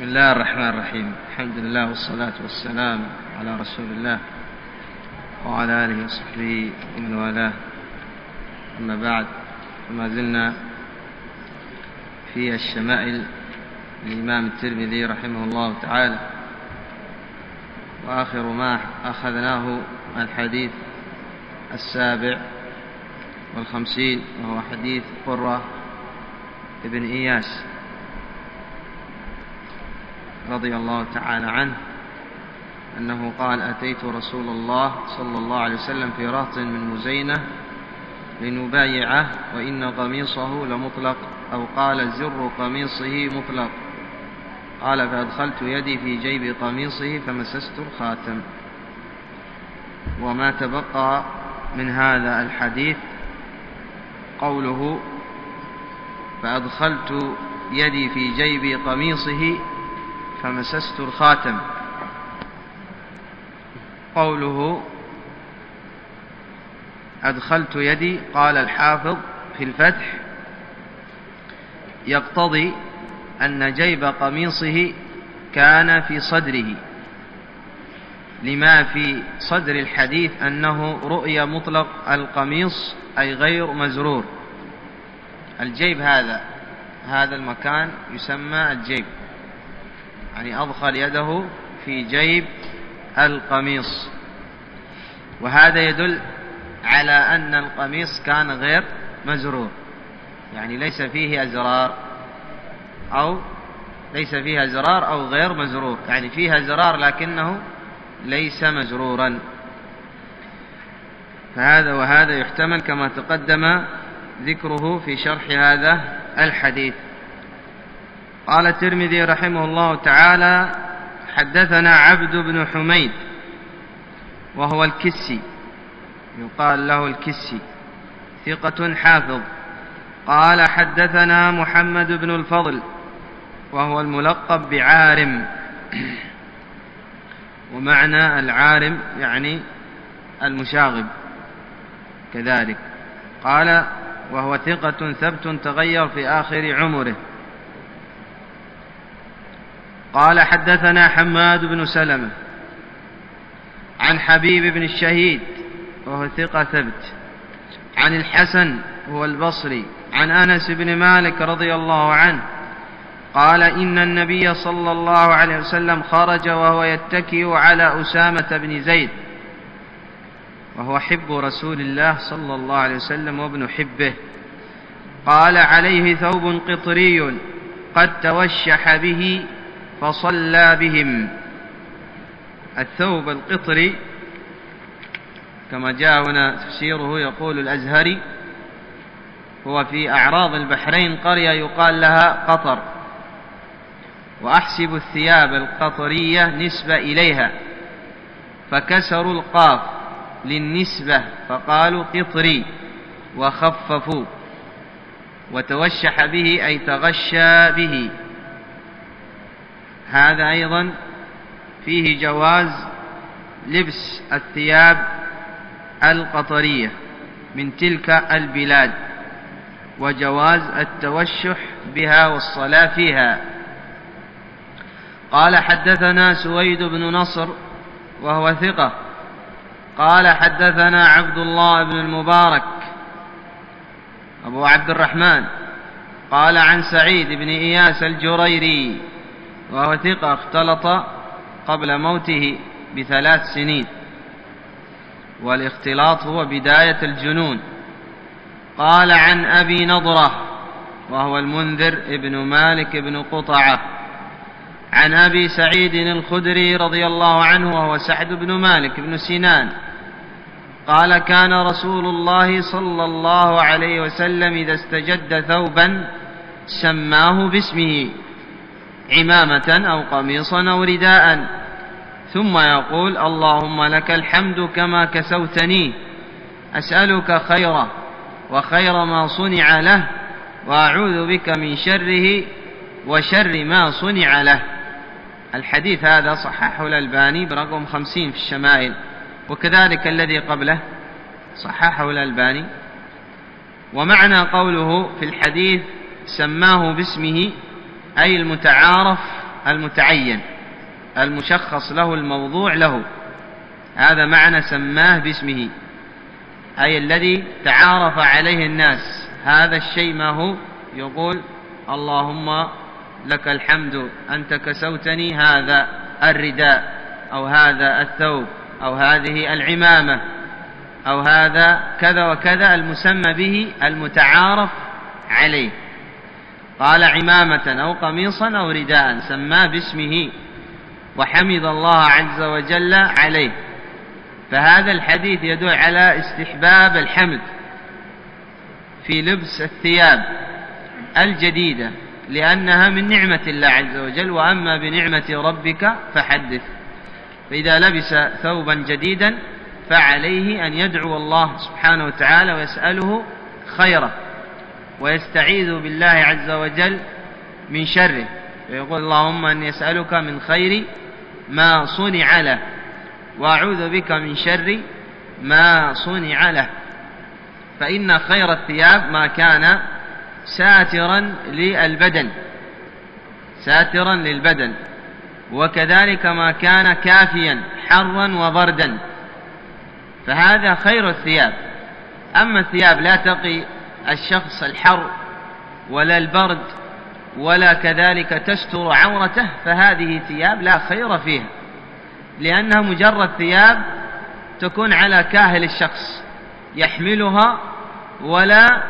بسم الله الرحمن الرحيم. الحمد لله والصلاة والسلام على رسول الله وعلى آله وصحبه ومن والاه. أما بعد، فما زلنا في الشمائل الإمام الترمذي رحمه الله تعالى، وآخر ما أخذناه الحديث 57 وهو حديث قرة ابن إياس رضي الله تعالى عنه أنه قال: أتيت رسول الله صلى الله عليه وسلم في رهط من مزينة لنبايعه وإن قميصه لمطلق، أو قال زر قميصه مطلق. قال: فأدخلت يدي في جيب قميصه فمسست الخاتم. وما تبقى من هذا الحديث قوله: فأدخلت يدي في جيب قميصه فمسست الخاتم. قوله أدخلت يدي، قال الحافظ في الفتح: يقتضي أن جيب قميصه كان في صدره، لما في صدر الحديث أنه رؤي مطلق القميص أي غير مزرور. الجيب هذا المكان يسمى الجيب، يعني أدخل يده في جيب القميص، وهذا يدل على أن القميص كان غير مزرور، يعني ليس فيه أزرار أو غير مزرور، يعني فيها زرار لكنه ليس مزرورا. وهذا يحتمل كما تقدم ذكره في شرح هذا الحديث. قال الترمذي رحمه الله تعالى: حدثنا عبد بن حميد وهو الكسي، يقال له الكسي، ثقة حافظ. قال: حدثنا محمد بن الفضل وهو الملقب بعارم، ومعنى العارم يعني المشاغب كذلك. قال: وهو ثقة ثبت تغير في آخر عمره. قال: حدثنا حماد بن سلمة عن حبيب بن الشهيد وهو ثقة ثبت، عن الحسن هو البصري، عن أنس بن مالك رضي الله عنه قال: إن النبي صلى الله عليه وسلم خرج وهو يتكئ على أسامة بن زيد، وهو حب رسول الله صلى الله عليه وسلم وابن حبه. قال: عليه ثوب قطري قد توشح به فصلى بهم. الثوب القطري كما جاء هنا تفسيره، يقول الأزهري: هو في أعراض البحرين قرية يقال لها قطر، وأحسب الثياب القطرية نسبة إليها، فكسروا القاف للنسبة فقالوا قطري وخففوا، وتوشح به أي تغشى به. هذا أيضا فيه جواز لبس الثياب القطرية من تلك البلاد، وجواز التوشح بها والصلاة فيها. قال: حدثنا سويد بن نصر وهو ثقة. قال: حدثنا عبد الله بن المبارك أبو عبد الرحمن قال: عن سعيد بن إياس الجريري وهو ثقة، اختلط قبل موته ب3 سنين، والاختلاط هو بداية الجنون. قال: عن أبي نضرة وهو المنذر ابن مالك بن قطعة، عن أبي سعيد الخدري رضي الله عنه وهو سعد بن مالك بن سنان قال: كان رسول الله صلى الله عليه وسلم إذا استجد ثوبا سماه باسمه، عمامة أو قميصا أو رداء، ثم يقول: اللهم لك الحمد كما كسوتني، أسألك خيره وخير ما صنع له، وأعوذ بك من شره وشر ما صنع له. الحديث هذا صححه الألباني برقم 50 في الشمائل، وكذلك الذي قبله صححه الألباني. ومعنى قوله في الحديث سماه باسمه أي المتعارف المتعين المشخص له، الموضوع له. هذا معنى سماه باسمه، أي الذي تعارف عليه الناس. هذا الشيء ما هو؟ يقول اللهم لك الحمد أنت كسوتني هذا الرداء، أو هذا الثوب، أو هذه العمامة، أو هذا كذا وكذا، المسمى به المتعارف عليه. قال عمامة أو قميصا أو رداء، سماه باسمه وحمد الله عز وجل عليه. فهذا الحديث يدل على استحباب الحمد في لبس الثياب الجديدة، لأنها من نعمة الله عز وجل، وأما بنعمة ربك فحدث. فإذا لبس ثوبا جديدا فعليه أن يدعو الله سبحانه وتعالى ويسأله خيره، ويستعيذ بالله عز وجل من شره، ويقول اللهم أني أسألك من خير ما صنع له، وأعوذ بك من شر ما صنع له. فإن خير الثياب ما كان ساترا للبدن، وكذلك ما كان كافيا حرا وبردا، فهذا خير الثياب. أما الثياب لا تقي الشخص الحر ولا البرد ولا كذلك تستر عورته، فهذه ثياب لا خير فيها، لأنها مجرد ثياب تكون على كاهل الشخص يحملها ولا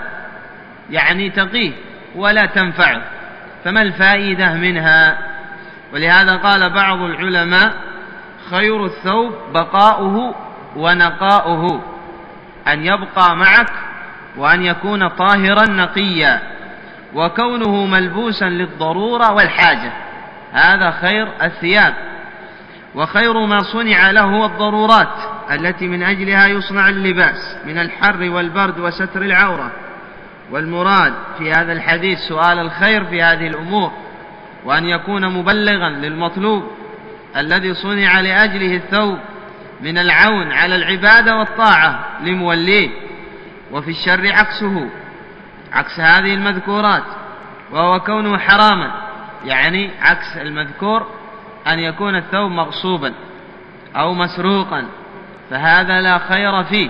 تقيه ولا تنفعه، فما الفائدة منها؟ ولهذا قال بعض العلماء خير الثوب بقاؤه ونقاؤه، أن يبقى معك وأن يكون طاهرا نقيا، وكونه ملبوسا للضرورة والحاجة، هذا خير الثياب. وخير ما صنع له هو الضرورات التي من أجلها يصنع اللباس من الحر والبرد وستر العورة. والمراد في هذا الحديث سؤال الخير في هذه الأمور، وأن يكون مبلغا للمطلوب الذي صنع لأجله الثوب من العون على العبادة والطاعة لموليه. وفي الشر عكسه، عكس هذه المذكورات، وهو كونه حراما، يعني عكس المذكور أن يكون الثوب مغصوبا أو مسروقا، فهذا لا خير فيه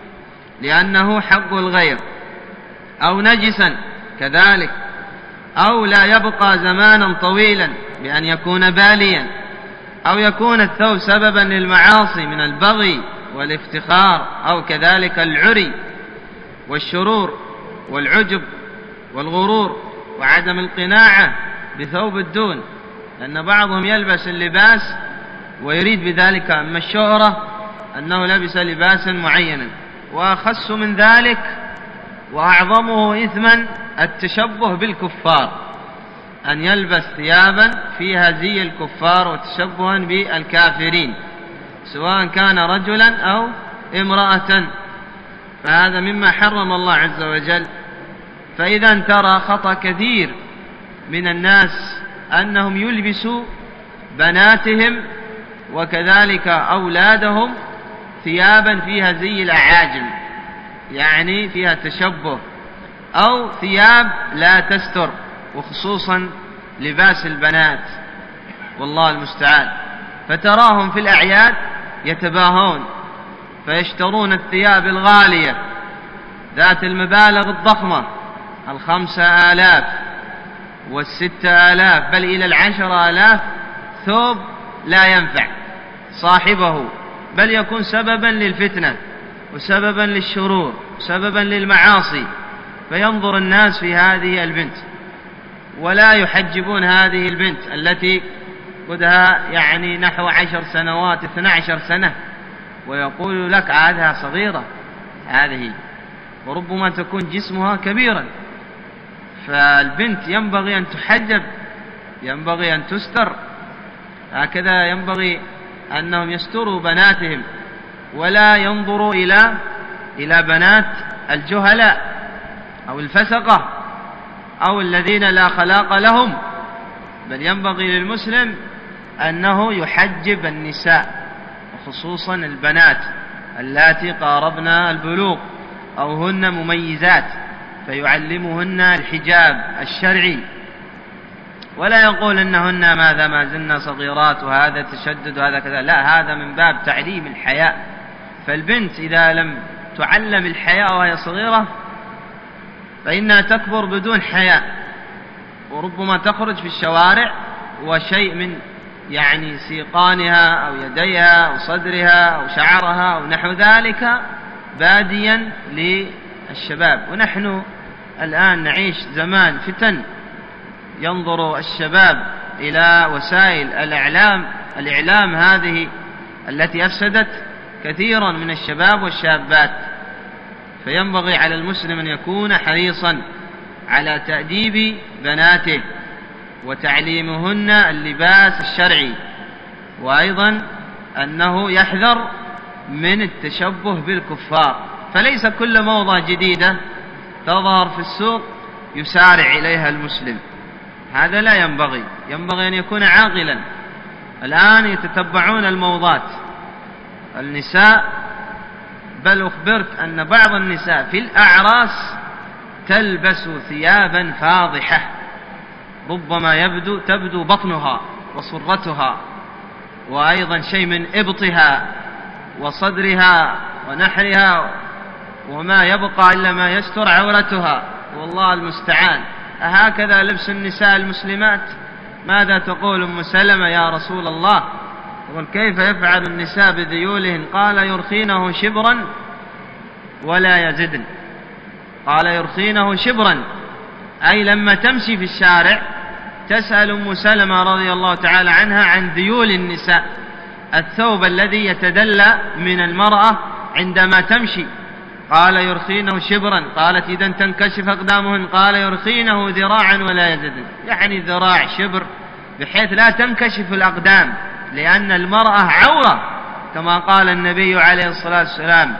لأنه حق الغير. أو نجسا كذلك، أو لا يبقى زمانا طويلا بأن يكون باليا، أو يكون الثوب سببا للمعاصي من البغي والافتخار، أو كذلك العري والشرور والعجب والغرور وعدم القناعة بثوب الدون، لأن بعضهم يلبس اللباس ويريد بذلك أما الشهرة أنه لبس لباسا معينا. وأخص من ذلك وأعظمه إثما التشبه بالكفار، أن يلبس ثيابا فيها زي الكفار وتشبها بالكافرين، سواء كان رجلا أو امرأة، فهذا مما حرم الله عز وجل. فإذا ترى خطأ كثير من الناس أنهم يلبسوا بناتهم وكذلك أولادهم ثيابا فيها زي الأعاجم، يعني فيها تشبه، أو ثياب لا تستر، وخصوصا لباس البنات، والله المستعان. فتراهم في الأعياد يتباهون فيشترون الثياب الغالية ذات المبالغ الضخمة، 5,000 و6,000 بل إلى 10,000 ثوب لا ينفع صاحبه، بل يكون سببا للفتنة وسببا للشرور وسببا للمعاصي. فينظر الناس في هذه البنت ولا يحجبون هذه البنت التي قدها نحو 10 سنوات 12 سنة، ويقول لك عادها صغيرة هذه، وربما تكون جسمها كبيرا. فالبنت ينبغي أن تحجب، ينبغي أن تستر، هكذا ينبغي أنهم يستروا بناتهم، ولا ينظروا إلى بنات الجهلاء أو الفسقة أو الذين لا خلاق لهم، بل ينبغي للمسلم أنه يحجب النساء، وخصوصا البنات اللاتي قاربن البلوغ أو هن مميزات، فيعلمهن الحجاب الشرعي. ولا يقول إنهن ماذا ما زلنا صغيرات وهذا تشدد وهذا كذا، لا، هذا من باب تعليم الحياء. فالبنت إذا لم تعلم الحياء وهي صغيرة فإنها تكبر بدون حياء، وربما تخرج في الشوارع وشيء من يعني سيقانها أو يديها أو صدرها أو شعرها أو نحو ذلك باديا للشباب. ونحن الآن نعيش زمان فتن، ينظر الشباب إلى وسائل الإعلام هذه التي أفسدت كثيرا من الشباب والشابات. فينبغي على المسلم أن يكون حريصا على تأديب بناته وتعليمهن اللباس الشرعي، وأيضا أنه يحذر من التشبه بالكفار. فليس كل موضة جديدة تظهر في السوق يسارع إليها المسلم، هذا لا ينبغي. ينبغي أن يكون عاقلا. الآن يتتبعون الموضات النساء، بل أخبرت أن بعض النساء في الأعراس تلبس ثيابا فاضحة، ربما تبدو بطنها وصرتها، وأيضا شيء من إبطها وصدرها ونحرها، وما يبقى إلا ما يستر عورتها، والله المستعان. أهكذا لبس النساء المسلمات؟ ماذا تقول أم سلمة يا رسول الله؟ يقول كيف يفعل النساء بذيولهن؟ قال يرخينه شبرا ولا يزدن. قال يرخينه شبرا، أي لما تمشي في الشارع تسأل أم سلمة رضي الله تعالى عنها عن ذيول النساء، الثوب الذي يتدلى من المرأة عندما تمشي. قال يرخينه شبرا، قالت إذن تنكشف أقدامهن؟ قال يرخينه ذراعا ولا يزدن، يعني ذراع شبر بحيث لا تنكشف الأقدام، لأن المرأة عورة كما قال النبي عليه الصلاة والسلام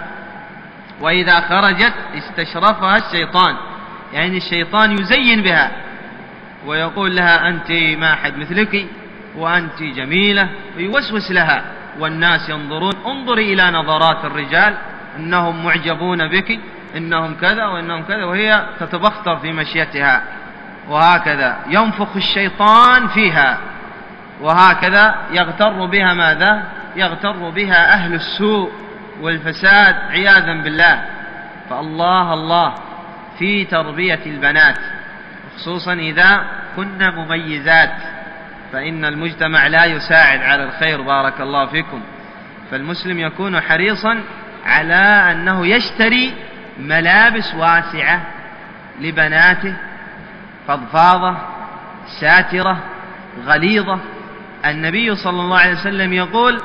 وإذا خرجت استشرفها الشيطان، يعني الشيطان يزين بها ويقول لها أنت ما أحد مثلك وأنت جميلة، ويوسوس لها، والناس ينظرون، انظري إلى نظرات الرجال إنهم معجبون بك، إنهم كذا وإنهم كذا، وهي تتبختر في مشيتها. وهكذا ينفخ الشيطان فيها، وهكذا يغتر بها ماذا؟ يغتر بها أهل السوء والفساد عياذا بالله. فالله الله في تربية البنات، خصوصا إذا كن مميزات، فإن المجتمع لا يساعد على الخير. بارك الله فيكم. فالمسلم يكون حريصا على أنه يشتري ملابس واسعة لبناته، فضفاضة ساترة غليظة. النبي صلى الله عليه وسلم يقول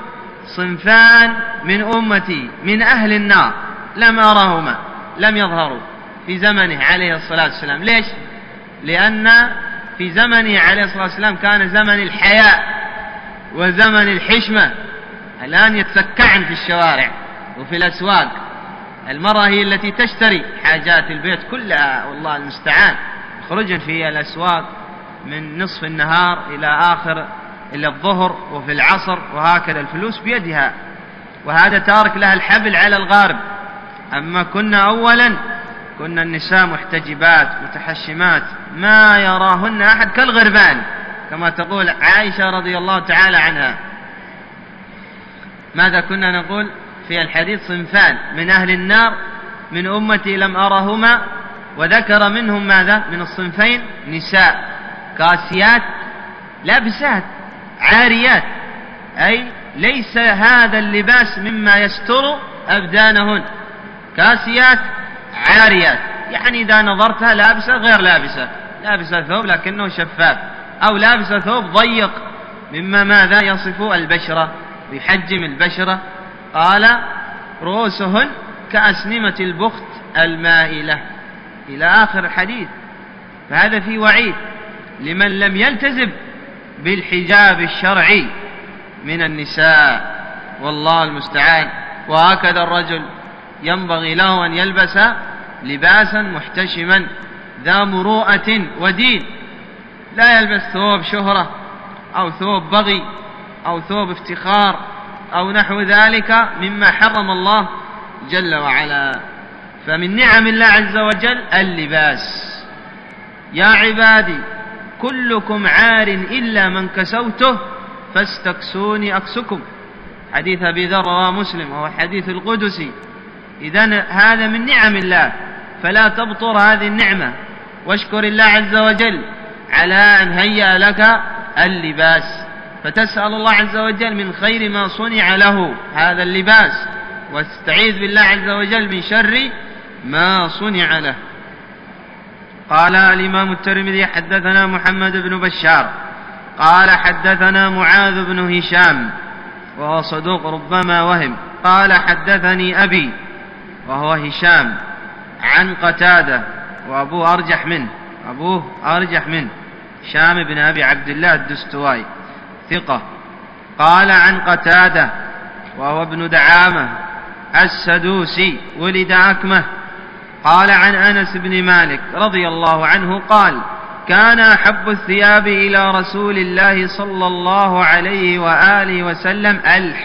صنفان من أمتي من أهل النار لم أرهما، لم يظهروا في زمنه عليه الصلاة والسلام. ليش؟ لأن في زمنه عليه الصلاة والسلام كان زمن الحياء وزمن الحشمة. الآن يتسكعن في الشوارع وفي الأسواق، المرأة هي التي تشتري حاجات البيت كلها، والله المستعان، يخرجن في الأسواق من نصف النهار إلى الظهر وفي العصر، وهكذا الفلوس بيدها، وهذا تارك لها الحبل على الغارب. أما كنا أولا كنا النساء محتجبات متحشمات ما يراهن أحد كالغربان، كما تقول عائشة رضي الله تعالى عنها. ماذا كنا نقول في الحديث؟ صنفان من أهل النار من أمتي لم أرهما، وذكر منهم ماذا؟ من الصنفين نساء كاسيات لابسات عاريات، أي ليس هذا اللباس مما يستر أبدانهن، كاسيات عاريات، يعني إذا نظرتها لابسة غير لابسة ثوب لكنه شفاف، أو لابسة ثوب ضيق مما ماذا يصف البشرة ويحجم البشرة. قال رؤوسهن كأسنمة البخت المائلة إلى آخر الحديث. فهذا في وعيد لمن لم يلتزم بالحجاب الشرعي من النساء، والله المستعان. وهكذا الرجل ينبغي له أن يلبس لباسا محتشما ذا مروءة ودين، لا يلبس ثوب شهرة أو ثوب بغي أو ثوب افتخار أو نحو ذلك مما حرم الله جل وعلا. فمن نعم الله عز وجل اللباس. يا عبادي كلكم عار إلا من كسوته فاستكسوني أكسكم. حديث أبي ذر رواه مسلم وهو حديث القدسي. إذن هذا من نعم الله، فلا تبطر هذه النعمة، واشكر الله عز وجل على أن هيأ لك اللباس، فتسأل الله عز وجل من خير ما صنع له هذا اللباس، واستعيذ بالله عز وجل من شر ما صنع له. قال الإمام الترمذي حدثنا محمد بن بشار قال حدثنا معاذ بن هشام وهو صدوق ربما وهم، قال حدثني أبي وهو هشام عن قتادة وأبوه أرجح منه هشام بن أبي عبد الله الدستوائي ثقة. قال عن قتادة وهو ابن دعامة السدوسي ولد أكمه. قال عن أنس بن مالك رضي الله عنه قال كان أحب الثياب إلى رسول الله صلى الله عليه وآله وسلم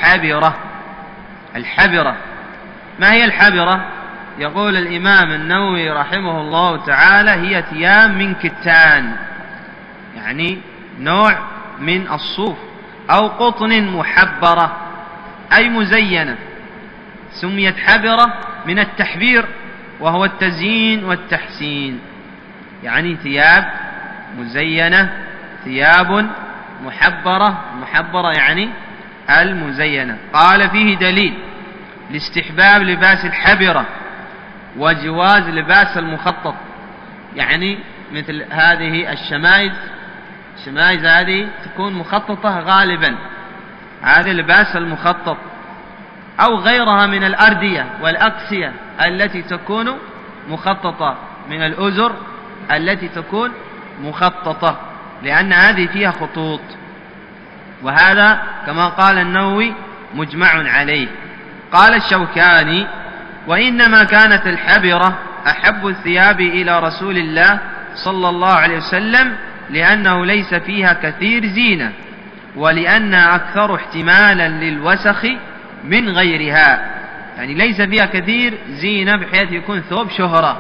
الحبرة. ما هي الحبرة؟ يقول الإمام النووي رحمه الله تعالى هي ثياب من كتان، يعني نوع من الصوف أو قطن محبرة أي مزينة، سميت حبرة من التحبير وهو التزيين والتحسين، يعني ثياب مزينة، ثياب محبرة يعني المزينة. قال فيه دليل لاستحباب لباس الحبرة وجواز لباس المخطط، يعني مثل هذه الشمائز هذه تكون مخططة غالبا، هذا لباس المخطط، أو غيرها من الأردية والأقسية التي تكون مخططة، من الأزر التي تكون مخططة، لأن هذه فيها خطوط، وهذا كما قال النووي مجمع عليه. قال الشوكاني وإنما كانت الحبرة أحب الثياب إلى رسول الله صلى الله عليه وسلم لأنه ليس فيها كثير زينة، ولأنها أكثر احتمالا للوسخ من غيرها، يعني ليس فيها كثير زينة بحيث يكون ثوب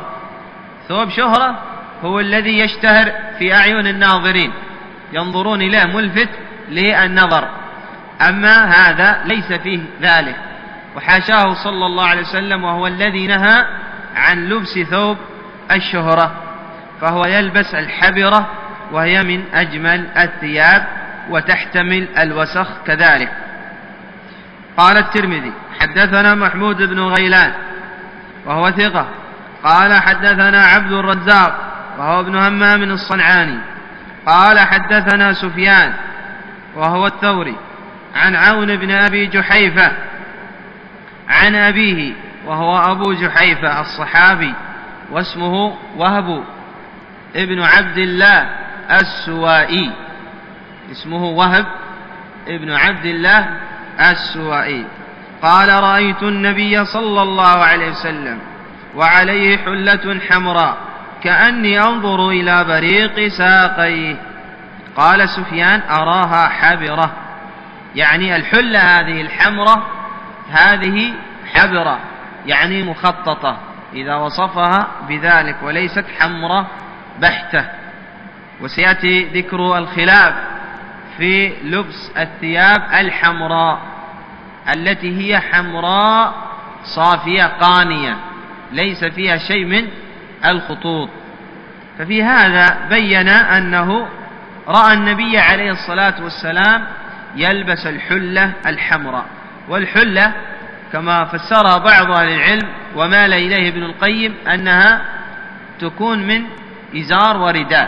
شهرة هو الذي يشتهر في أعين الناظرين، ينظرون إليه ملفت للنظر، أما هذا ليس فيه ذلك، وحاشاه صلى الله عليه وسلم، وهو الذي نهى عن لبس ثوب الشهرة، فهو يلبس الحبرة وهي من أجمل الثياب وتحتمل الوسخ كذلك. قال الترمذي حدثنا محمود بن غيلان وهو ثقة قال حدثنا عبد الرزاق وهو ابن همام الصنعاني قال حدثنا سفيان وهو الثوري عن عون بن أبي جحيفة عن أبيه وهو أبو جحيفة الصحابي واسمه وهب ابن عبد الله السوائي، اسمه وهب ابن عبد الله السوائي قال رأيت النبي صلى الله عليه وسلم وعليه حلة حمراء كأني أنظر إلى بريق ساقيه. قال سفيان أراها حبرة، يعني الحلة هذه الحمراء هذه حبرة يعني مخططة إذا وصفها بذلك، وليست حمراء بحتة. وسيأتي ذكر الخلاف في لبس الثياب الحمراء التي هي حمراء صافية قانية ليس فيها شيء من الخطوط. ففي هذا بين أنه رأى النبي عليه الصلاة والسلام يلبس الحلة الحمراء، والحلة كما فسرها بعض أهل العلم ومال إليه ابن القيم أنها تكون من إزار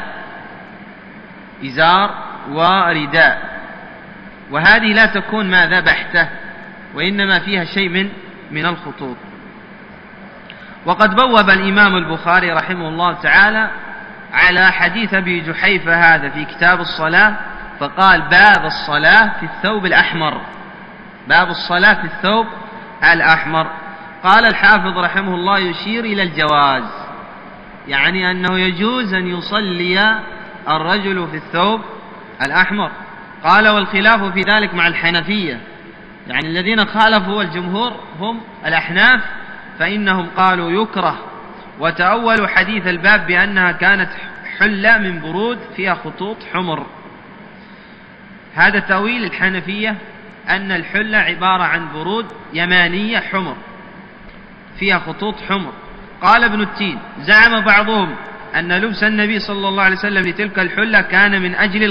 ورداء، وهذه لا تكون ماذا بحتة، وإنما فيها شيء من الخطوط. وقد بوب الإمام البخاري رحمه الله تعالى على حديث أبي جحيفة هذا في كتاب الصلاة، فقال باب الصلاة في الثوب الأحمر، باب الصلاة في الثوب الأحمر. قال الحافظ رحمه الله يشير إلى الجواز، يعني أنه يجوز أن يصلي الرجل في الثوب الأحمر. قال والخلاف في ذلك مع الحنفية، يعني الذين خالفوا الجمهور هم الأحناف، فإنهم قالوا يكره، وتأولوا حديث الباب بأنها كانت حلة من برود فيها خطوط حمر. هذا تأويل الحنفية أن الحلة عبارة عن برود يمانية حمر فيها خطوط حمر. قال ابن التين: زعم بعضهم أن لبس النبي صلى الله عليه وسلم لتلك الحلة كان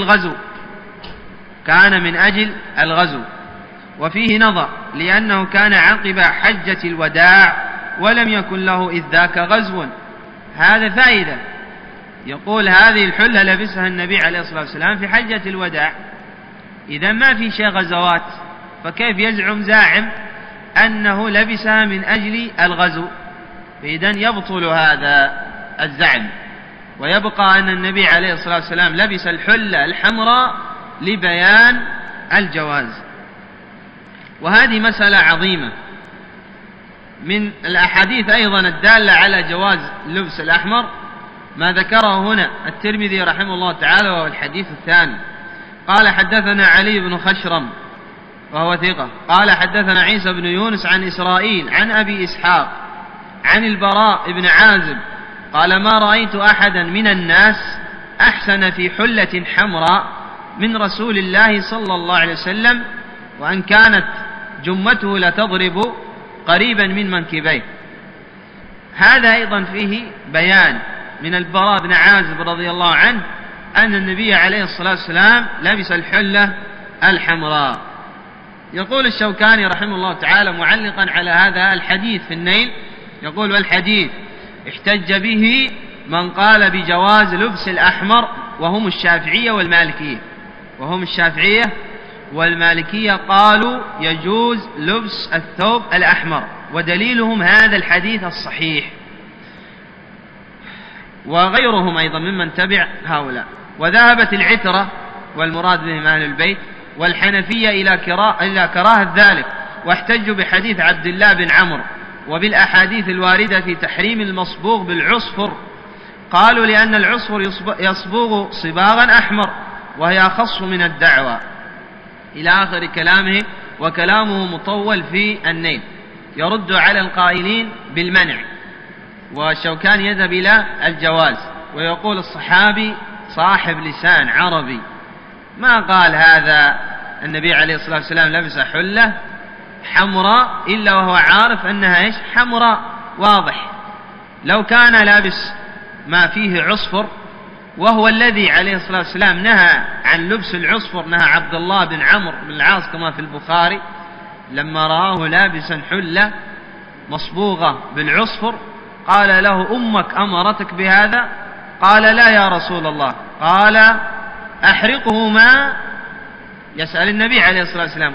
من أجل الغزو، وفيه نظر، لأنه كان عقب حجة الوداع ولم يكن له إذ ذاك غزو. هذا فائدة، يقول هذه الحلة لبسها النبي عليه الصلاة والسلام في حجة الوداع، إذا ما في شيء غزوات، فكيف يزعم زاعم أنه لبسها من أجل الغزو؟ فإذن يبطل هذا الزعم، ويبقى أن النبي عليه الصلاة والسلام لبس الحلة الحمراء لبيان الجواز. وهذه مسألة عظيمة. من الأحاديث أيضا الدالة على جواز لبس الأحمر ما ذكره هنا الترمذي رحمه الله تعالى، وهو الحديث الثاني. قال: حدثنا علي بن خشرم وهو ثقة. قال: حدثنا عيسى بن يونس عن إسرائيل عن أبي إسحاق عن البراء بن عازب قال: ما رأيت أحدا من الناس أحسن في حلة حمراء من رسول الله صلى الله عليه وسلم، وأن كانت جمته لتضرب قريبا من منكبيه. هذا أيضا فيه بيان من البراء بن عازب رضي الله عنه أن النبي عليه الصلاة والسلام لبس الحلة الحمراء. يقول الشوكاني رحمه الله تعالى معلقا على هذا الحديث في النيل، يقول: والحديث احتج به من قال بجواز لبس الأحمر وهم الشافعية والمالكية قالوا يجوز لبس الثوب الأحمر، ودليلهم هذا الحديث الصحيح، وغيرهم أيضا ممن تبع هؤلاء. وذهبت العترة والمراد بهم أهل البيت والحنفية إلى كراهة ذلك، واحتجوا بحديث عبد الله بن عمرو وبالأحاديث الواردة في تحريم المصبوغ بالعصفر. قالوا لأن العصفر يصبغ صباغا أحمر وهي أخص من الدعوى، إلى آخر كلامه. وكلامه مطول في النيل يرد على القائلين بالمنع، والشوكان يذهب إلى الجواز، ويقول الصحابي صاحب لسان عربي ما قال هذا النبي عليه الصلاة والسلام لبس حلة حمراء إلا وهو عارف أنها حمراء واضح. لو كان لابس ما فيه عصفر، وهو الذي عليه الصلاة والسلام نهى عن لبس العصفر، نهى عبد الله بن عمرو بن العاص كما في البخاري لما رآه لابسا حلة مصبوغة بالعصفر قال له: أمك أمرتك بهذا؟ قال: لا يا رسول الله. قال: أحرقه ماء؟ يسأل النبي عليه الصلاة والسلام.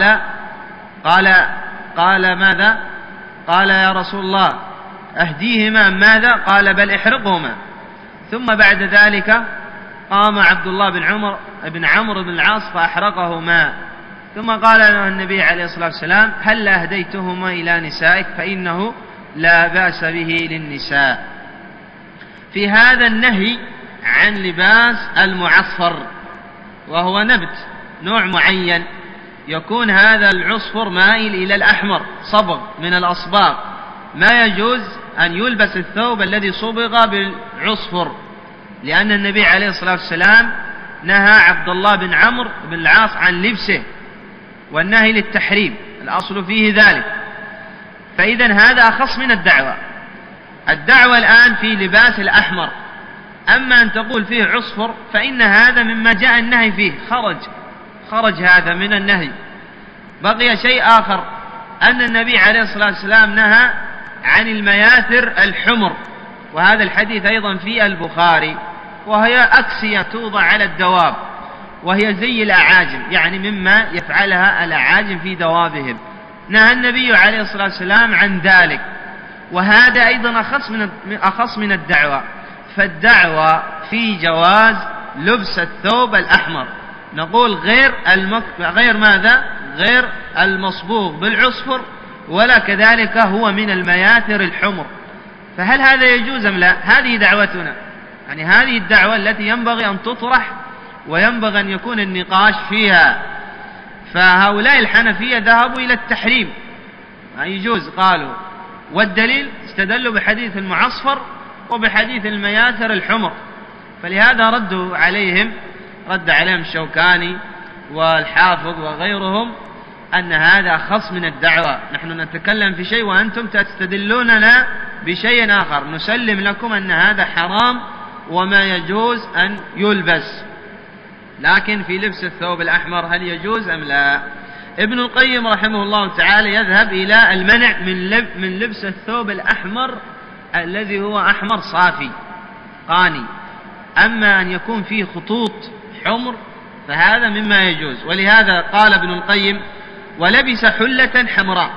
قال ماذا؟ قال: يا رسول الله أهديه ماء. ماذا؟ قال: بل احرقهما. ثم بعد ذلك قام عبد الله بن عمرو بن العاص فأحرقه ماء، ثم قال له النبي عليه الصلاة والسلام: هل أهديتهما إلى نسائك فإنه لا بأس به للنساء. في هذا النهي عن لباس المعصفر، وهو نبت نوع معين يكون هذا العصفر مائل إلى الأحمر، صبغ من الأصباغ، ما يجوز أن يلبس الثوب الذي صبغ بالعصفر، لأن النبي عليه الصلاة والسلام نهى عبد الله بن عمرو بن العاص عن لبسه، والنهي للتحريم، الأصل فيه ذلك. فإذا هذا أخص من الدعوة الآن في لباس الأحمر. أما أن تقول فيه عصفر فإن هذا مما جاء النهي فيه، خرج هذا من النهي. بقي شيء آخر، أن النبي عليه الصلاة والسلام نهى عن المياثر الحمر، وهذا الحديث أيضا في البخاري، وهي أكسية توضع على الدواب، وهي زي الأعاجم، يعني مما يفعلها الأعاجم في دوابهم. نهى النبي عليه الصلاة والسلام عن ذلك، وهذا أيضا أخص من الدعوة. فالدعوة في جواز لبس الثوب الأحمر، نقول غير المصبوغ بالعصفر، ولا كذلك هو من المياثر الحمر. فهل هذا يجوز أم لا؟ هذه دعوتنا، يعني هذه الدعوة التي ينبغي أن تطرح وينبغي أن يكون النقاش فيها. فهؤلاء الحنفية ذهبوا إلى التحريم، ما يجوز قالوا، والدليل استدلوا بحديث المعصفر وبحديث المياثر الحمر، فلهذا رد عليهم الشوكاني والحافظ وغيرهم أن هذا خص من الدعوة. نحن نتكلم في شيء وأنتم تستدلوننا بشيء آخر. نسلم لكم أن هذا حرام وما يجوز أن يلبس، لكن في لبس الثوب الأحمر هل يجوز أم لا؟ ابن القيم رحمه الله تعالى يذهب إلى المنع من لبس الثوب الأحمر الذي هو أحمر صافي قاني. أما أن يكون فيه خطوط حمر فهذا مما يجوز. ولهذا قال ابن القيم: ولبس حلة حمراء.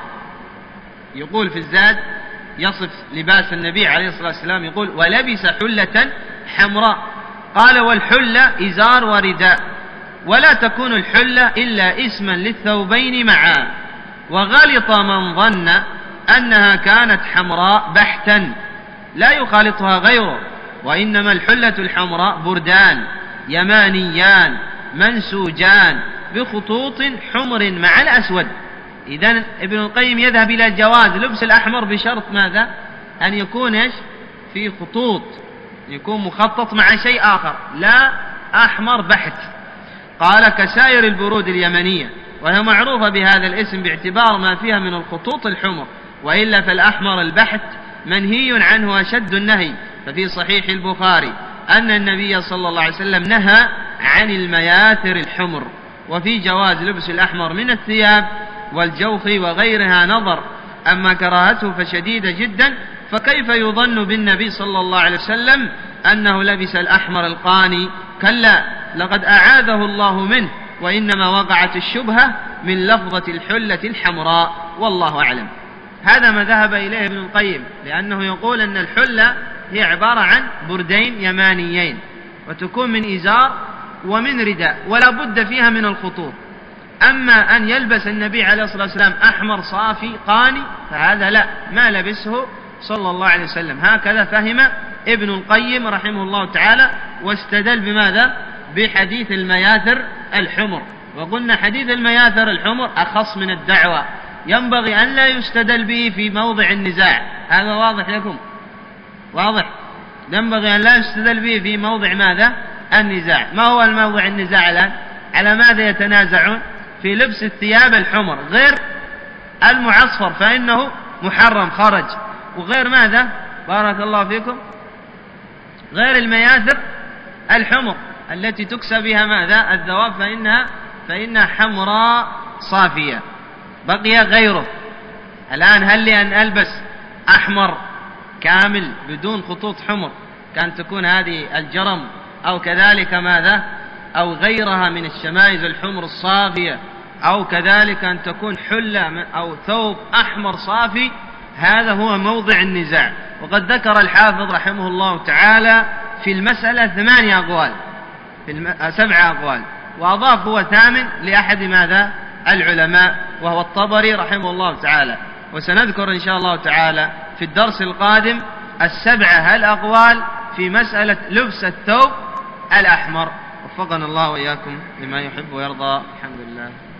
يقول في الزاد يصف لباس النبي عليه الصلاة والسلام، يقول: ولبس حلة حمراء. قال: والحلة إزار ورداء، ولا تكون الحلة إلا اسما للثوبين معا. وغلط من ظن أنها كانت حمراء بحتا لا يخالطها غيره، وإنما الحلة الحمراء بردان يمانيان منسوجان بخطوط حمر مع الأسود. إذن ابن القيم يذهب إلى جواز لبس الأحمر بشرط ماذا؟ أن يكون في خطوط، يكون مخطط مع شيء آخر، لا أحمر بحت. قال: كسائر البرود اليمنية، وهي معروفة بهذا الاسم باعتبار ما فيها من الخطوط الحمر، وإلا فالأحمر البحت منهي عنه أشد النهي. ففي صحيح البخاري أن النبي صلى الله عليه وسلم نهى عن المياثر الحمر. وفي جواز لبس الأحمر من الثياب والجوخ وغيرها نظر، أما كراهته فشديدة جدا. فكيف يظن بالنبي صلى الله عليه وسلم أنه لبس الأحمر القاني؟ كلا، لقد أعاذه الله منه، وإنما وقعت الشبهة من لفظة الحلة الحمراء، والله أعلم. هذا ما ذهب إليه ابن القيم، لأنه يقول أن الحلة هي عبارة عن بردين يمانيين، وتكون من إزار ومن رداء، ولا بد فيها من الخطوط. أما أن يلبس النبي عليه الصلاة والسلام أحمر صافي قاني فهذا لا، ما لبسه صلى الله عليه وسلم. هكذا فهم ابن القيم رحمه الله تعالى، واستدل بماذا؟ بحديث المياثر الحمر. وقلنا حديث المياثر الحمر أخص من الدعوة، ينبغي أن لا يستدل به في موضع النزاع. هذا واضح لكم؟ واضح؟ ينبغي أن لا يستدل به في موضع ماذا؟ النزاع. ما هو الموضع النزاع الآن؟ على ماذا يتنازعون؟ في لبس الثياب الحمر، غير المعصفر فإنه محرم خرج، وغير ماذا؟ بارك الله فيكم، غير المياثر الحمر التي تكسى بها ماذا؟ الذواب، فإنها حمراء صافية. بقي غيره. الآن هل لي أن ألبس أحمر كامل بدون خطوط حمر، كان تكون هذه الجرم أو كذلك ماذا؟ أو غيرها من الشمائز الحمر الصافية، أو كذلك أن تكون حلة أو ثوب أحمر صافي؟ هذا هو موضع النزاع. وقد ذكر الحافظ رحمه الله تعالى في المسألة 8 أقوال، 7 أقوال، وأضاف هو 8 لأحد ماذا؟ العلماء، وهو الطبري رحمه الله تعالى. وسنذكر إن شاء الله تعالى في الدرس القادم 7 الأقوال في مسألة لبس الثوب الأحمر. وفقنا الله وإياكم لما يحب ويرضى. الحمد لله.